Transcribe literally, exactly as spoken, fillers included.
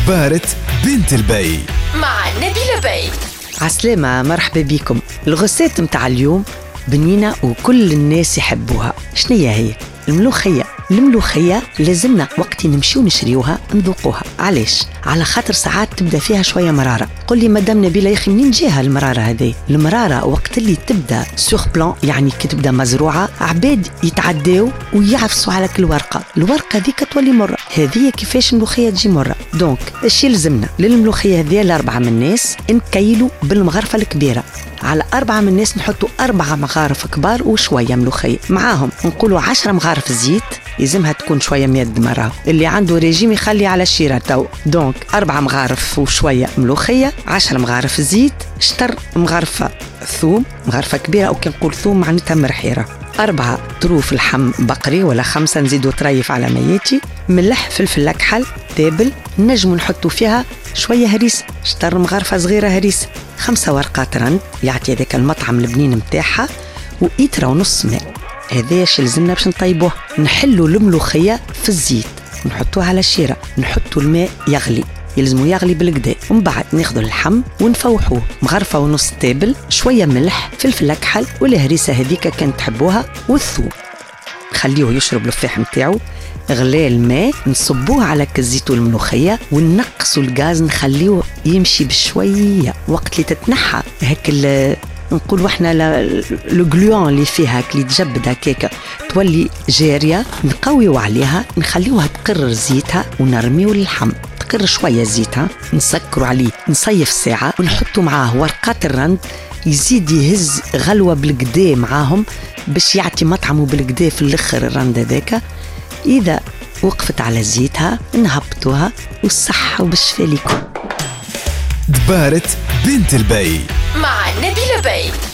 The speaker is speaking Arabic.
دبارة بنت البي مع نبيلة بي. عسلامة، مرحبا بكم. الغسات متاع اليوم بنينة وكل الناس يحبوها. شنية هي؟ الملوخية. الملوخية لازمنا وقت نمشي ونشريوها نذوقوها. علاش؟ على خاطر ساعات تبدأ فيها شوية مرارة. قل لي مدام نبيلة يا أخي منين جاها المرارة هذه؟ المرارة وقت اللي تبدأ سوغ بلان، يعني كي تبدأ مزروعة عباد يتعداو ويعفسوا على كل ورقة، الورقة ذيك تولي مرة. هذه كيفاش الملوخية تجي مرة. دونك الشي لزمنا للملوخية هذه لأربعة من الناس نكيلوا بالمغرفة الكبيرة. على أربعة من الناس نحطوا أربعة مغارف كبار وشوية ملوخية، معاهم نقولوا عشرة مغارف زيت، يلزمها تكون شوية ميد مرة، اللي عنده ريجيم يخلي على الشيرة تو. دونك أربعة مغارف وشوية ملوخية، عشرة مغارف زيت، شطر مغرفة ثوم، مغرفة كبيرة أو كي نقول ثوم معناتها مرحيرة، أربعة طروف لحم بقري ولا خمسة نزيدوا طريف على مياتي، ملح، فلفل أكحل، تابل، نجم نحطوا فيها شوية هريس، شطر مغرفة صغيرة هريس، خمسة ورقات رند يعطي هذاك المطعم البنين متاعها، وإيترا ونص ماء. هذا شي لازمنا باش نطيبوه. نحلوا الملوخية في الزيت نحطوها على الشيرة، نحطوا الماء يغلي، يلزموا يغلي بالكدا، ومن بعد ناخذوا اللحم ونفوحوه، مغرفة ونص تابل، شوية ملح، فلفل أكحل والهريسة هذيك كانت تحبوها والثوم. خليوه يشرب الفاح متاعو، غلي الماء نصبوه على كزيت الملوخية ونقصوا الغاز، نخليوه يمشي بشوية. وقت اللي تتنحى هيك نقول وحنا الجلوان اللي فيها اللي تجبد هكاك تولي جارية، نقويو عليها، نخليوها تقرر زيتها ونرميو اللحم تقرر شوية زيتها، نسكروا عليه نصيف ساعة، ونحطوا معاه ورقات الرند يزيد يهز غلوة بالقدا معاهم باش يعطي مطعمه بالقدا في الاخر الرند هذاك. إذا وقفت على زيتها نهبطوها والصحة وبالشفاء لكم. دبارة بنت البي مع نبيلة بي.